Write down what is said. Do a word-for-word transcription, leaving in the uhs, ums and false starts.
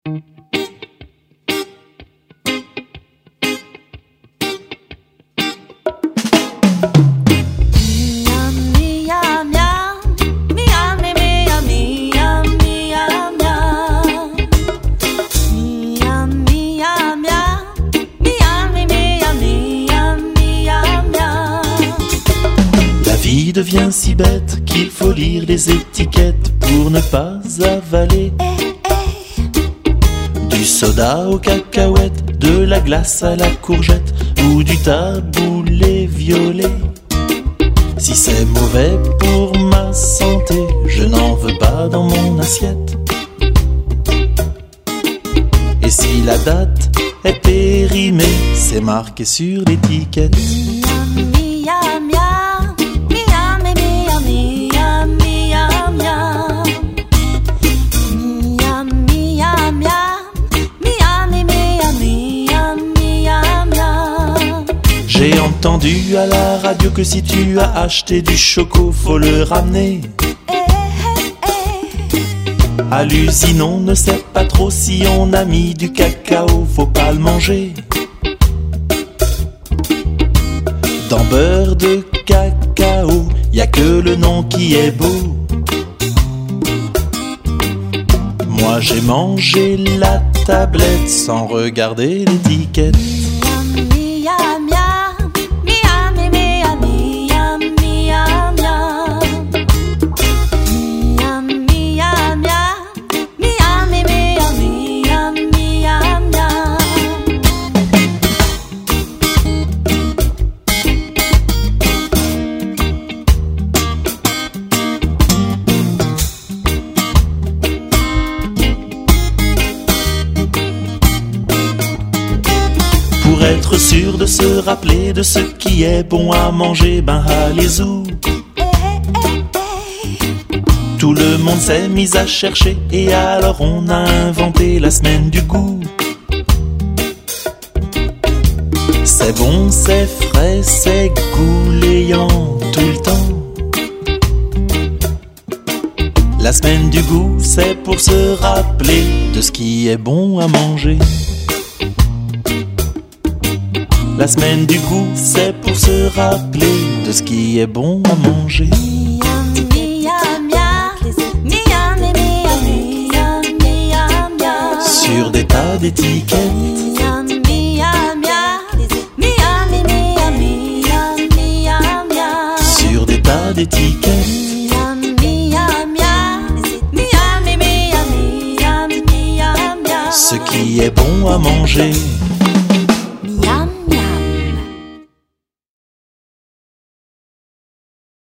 Devient si bête qu'il faut lire les étiquettes pour ne pas avaler du soda aux cacahuètes, de la glace à la courgette ou du taboulé violet. Si c'est mauvais pour ma santé, je n'en veux pas dans mon assiette. Et si la date est périmée, c'est marqué sur l'étiquette. J'ai entendu à la radio que si tu as acheté du choco, faut le ramener. À l'usine on ne sait pas trop si on a mis du cacao, faut pas le manger. Dans beurre de cacao, y a que le nom qui est beau. Moi j'ai mangé la tablette sans regarder l'étiquette. Pour être sûr de se rappeler de ce qui est bon à manger, ben allez-y. Tout le monde s'est mis à chercher et alors on a inventé la semaine du goût. C'est bon, c'est frais, c'est gouléant tout le temps. La semaine du goût, c'est pour se rappeler de ce qui est bon à manger. La semaine du goût, c'est pour se rappeler de ce qui est bon à manger. Sur des tas d'étiquettes, sur des tas d'étiquettes, ce qui est bon à manger.